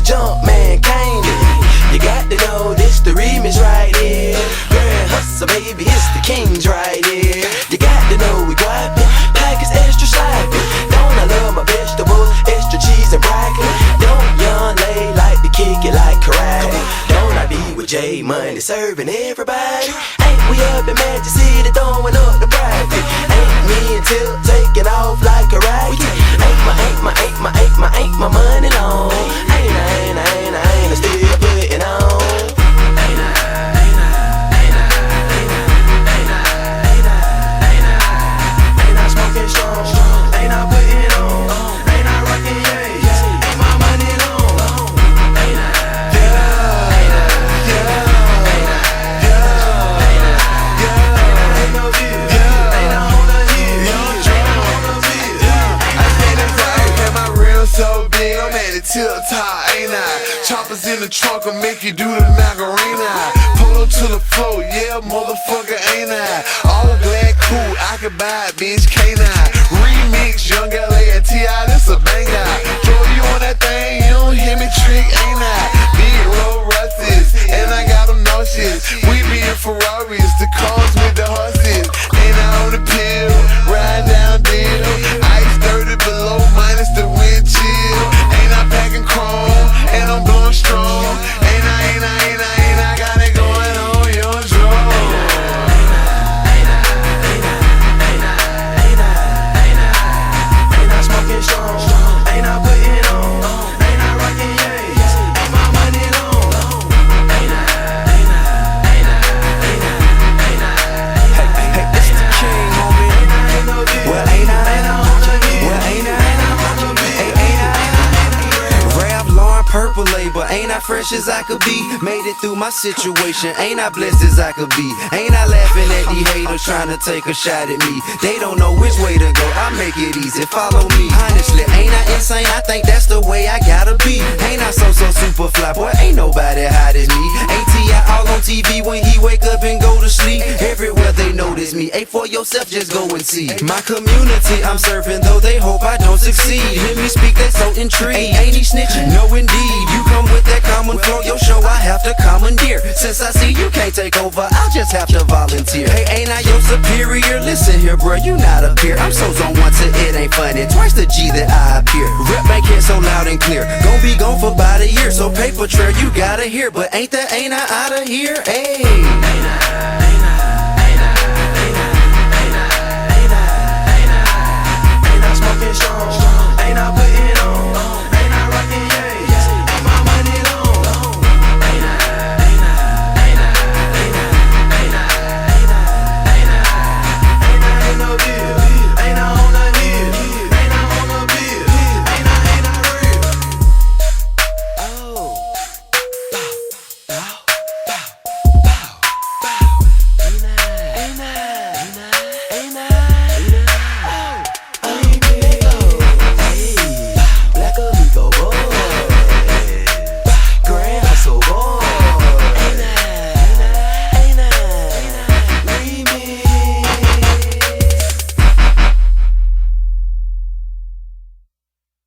the jump, man, kindly. You got to know this the remix right here. Grand Hustle, baby, it's the Kings right here. You got to know we guapin', package extra sloppy. Don't I love my vegetables, extra cheese and broccoli. Don't young lady like to kick it like karate. Don't I be with J Money serving everybody? Ain't we up in Magic City throwing up the private? Ain't me and Tip taking off like a rocket? Ain't my money long? Ain't I still putting on? Ain't I smoking strong? Ain't I putting on? Ain't I rocking yays? Ain't my money long? Ain't no view. Ain't I on the hill? I stay the vibe, and my rim so big, I'm at the tip top, ain't I? Choppers in the trunk will make you do the Macarena. Pull up to the floor, yeah, motherfucker, ain't I? All black, cool, I can buy it, bitch, can't I? Remix, Young LA and T.I., this a banger. Throw you on that thing, you don't hear me trick, ain't I? Big roll Russes, and I got them nauseous. We be in Ferraris, the cars with the horses. Ain't I on the pill, ride down deal. Ice 30 below, minus the wind chill. Ain't I packing chrome, and I'm blowing strong. Ain't I got it going on your drum. Ain't I smoking strong? Ain't I putting on? Ain't I rocking yays? Ain't my money long? Hey, it's the king, homie. Ain't no view. Well, ain't I? Ain't I on the hill? Well, ain't I? Ain't I on the bill? Hey, ain't I? Rap Lauren Purple label, ain't I fresh as I could be? Made it through my situation, ain't I blessed as I could be? Ain't I laughing at these haters trying to take a shot at me? They don't know which way to go, I make it easy, follow me. Honestly, ain't I insane? I think that's the way I gotta be. Ain't I so super fly, boy, ain't nobody hot as me. Ain't T.I. all on TV when he wake up and go to sleep? Everywhere they notice me, ain't for yourself, just go and see. My community I'm serving, though they hope I don't succeed. Hear me speak, they so intrigued. Ain't he snitching? No indeed, you come with that common flow, your show I have to commandeer. Since I see you can't take over, I'll just have to volunteer. Hey, ain't I your superior? Listen here, bro, you not a peer. I'm so zone once it ain't funny, twice the G that I appear. Rep ain't here so loud and clear, gon' be gone for about a year. So paper trail you gotta hear, but ain't I out of here? Ayy. Ain't I smoking strong?